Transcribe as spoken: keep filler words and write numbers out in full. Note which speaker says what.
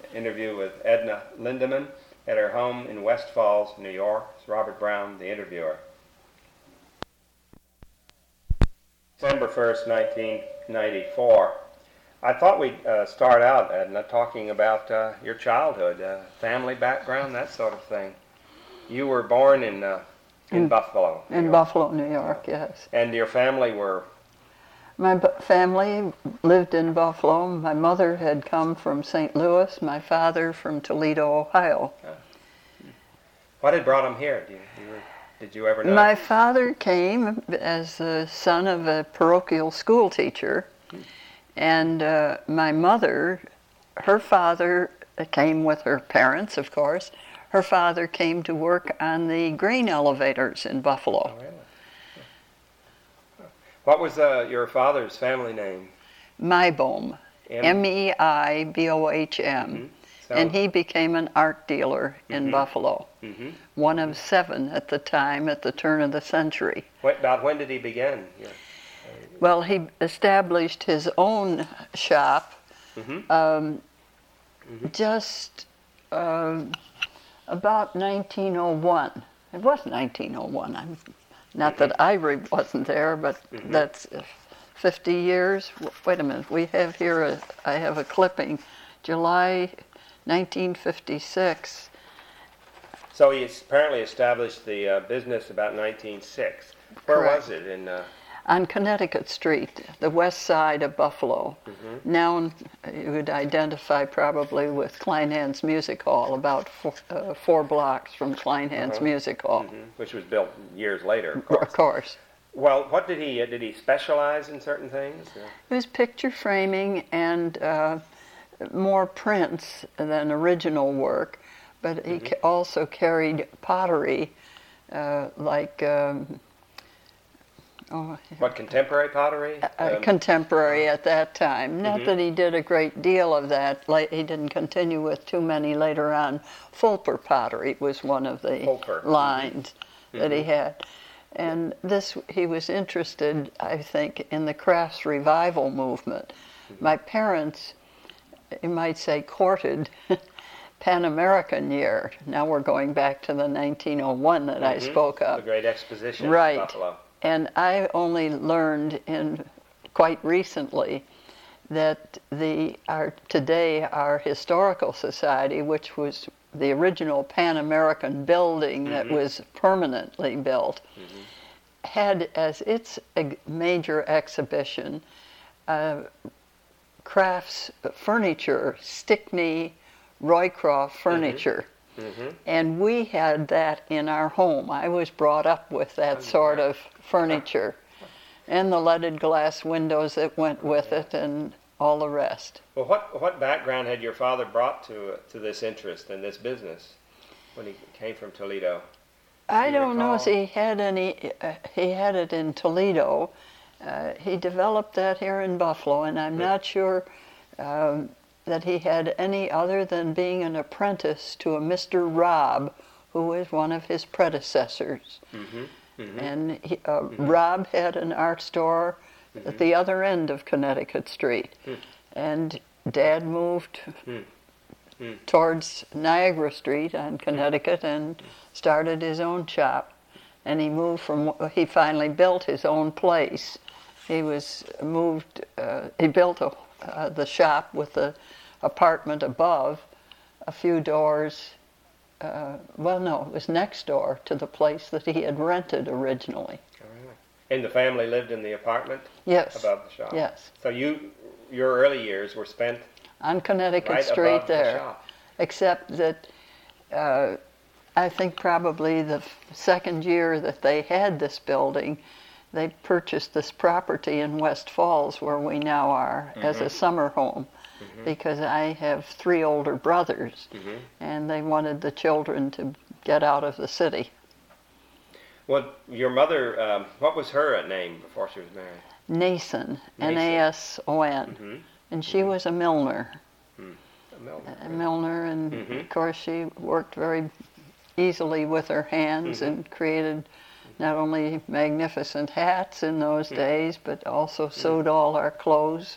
Speaker 1: interview with Edna Lindeman at her home in West Falls, New York. It's Robert Brown, the interviewer. December first, nineteen ninety-four. I thought we'd uh, start out, Edna, talking about uh, your childhood, uh, family background, that sort of thing. You were born in uh, in, in Buffalo,
Speaker 2: New In York. Buffalo, New York, yes.
Speaker 1: And your family were?
Speaker 2: My b- family lived in Buffalo. My mother had come from Saint Louis, my father from Toledo, Ohio.
Speaker 1: Uh, what had brought them here? Do you, do you, did you ever know?
Speaker 2: My father came as the son of a parochial school teacher, hmm. and uh, my mother, her father came with her parents, of course. Her father came to work on the grain elevators in Buffalo.
Speaker 1: Oh, really? What was uh, your father's family name?
Speaker 2: Meibohm, M E I B O H M. Mm-hmm. So, and he became an art dealer in mm-hmm. Buffalo, mm-hmm. one of seven at the time, at the turn of the century.
Speaker 1: What, about when did he begin? Yeah.
Speaker 2: Well, he established his own shop mm-hmm. Um, mm-hmm. just uh, about nineteen oh one. It was nineteen oh one. I'm Not mm-hmm. that I re- wasn't there, but mm-hmm. that's fifty years. Wait a minute. We have here, a, I have a clipping, July nineteen fifty-six.
Speaker 1: So he apparently established the uh, business about nineteen oh six. Where
Speaker 2: Correct.
Speaker 1: was it? In uh...
Speaker 2: On Connecticut Street, the west side of Buffalo. Mm-hmm. Now you would identify probably with Kleinhans Music Hall, about four, uh, four blocks from Kleinhans uh-huh. Music Hall. Mm-hmm.
Speaker 1: Which was built years later, of course.
Speaker 2: Of course.
Speaker 1: Well, what did he, uh, did he specialize in certain things? Or?
Speaker 2: It was picture framing and uh, more prints than original work, but he mm-hmm. ca- also carried pottery, uh, like... Um,
Speaker 1: Oh, what, contemporary pottery?
Speaker 2: Uh, um, contemporary at that time. Not mm-hmm. that he did a great deal of that. Like, he didn't continue with too many later on. Fulper pottery was one of the
Speaker 1: Fulper.
Speaker 2: lines mm-hmm. that he
Speaker 1: mm-hmm.
Speaker 2: had. And this, he was interested, I think, in the crafts revival movement. Mm-hmm. My parents, you might say, courted Pan American year. Now we're going back to the nineteen oh one that mm-hmm. I spoke of.
Speaker 1: The Great Exposition
Speaker 2: right.
Speaker 1: in Buffalo.
Speaker 2: And I only learned in quite recently that the our today our historical society, which was the original Pan American building mm-hmm. that was permanently built, mm-hmm. had as its major exhibition uh, crafts, furniture, Stickney, Roycroft furniture. Mm-hmm. Mm-hmm. And we had that in our home. I was brought up with that sort of furniture and the leaded glass windows that went with it and all the rest.
Speaker 1: Well, what what background had your father brought to to this interest in this business when he came from Toledo?
Speaker 2: I Do don't recall? know if he had any. Uh, he had it in Toledo. Uh, he developed that here in Buffalo, and I'm mm-hmm. not sure um, that he had any other than being an apprentice to a Mister Robb, who was one of his predecessors. Mm-hmm. Mm-hmm. And he, uh, mm-hmm. Robb had an art store mm-hmm. at the other end of Connecticut Street. Mm-hmm. And Dad moved mm-hmm. towards Niagara Street on Connecticut and started his own shop. And he moved from, he finally built his own place. He was moved, uh, he built a, uh, the shop with the apartment above, a few doors. Uh, well, no, it was next door to the place that he had rented originally.
Speaker 1: Oh, really? And the family lived in the apartment?
Speaker 2: Yes.
Speaker 1: Above the shop?
Speaker 2: Yes.
Speaker 1: So you, your early years were spent
Speaker 2: on Connecticut
Speaker 1: right
Speaker 2: Street
Speaker 1: above
Speaker 2: there.
Speaker 1: The shop.
Speaker 2: Except that uh, I think probably the f- second year that they had this building, they purchased this property in West Falls, where we now are, mm-hmm. as a summer home. Mm-hmm. Because I have three older brothers, mm-hmm. and they wanted the children to get out of the city.
Speaker 1: Well, your mother, um, what was her name before she was married?
Speaker 2: Nason, N A S O N, mm-hmm. and she mm-hmm. was a Milner. Mm. A Milner. A Milner, and mm-hmm. of course she worked very easily with her hands mm-hmm. and created not only magnificent hats in those mm-hmm. days, but also sewed mm-hmm. all our clothes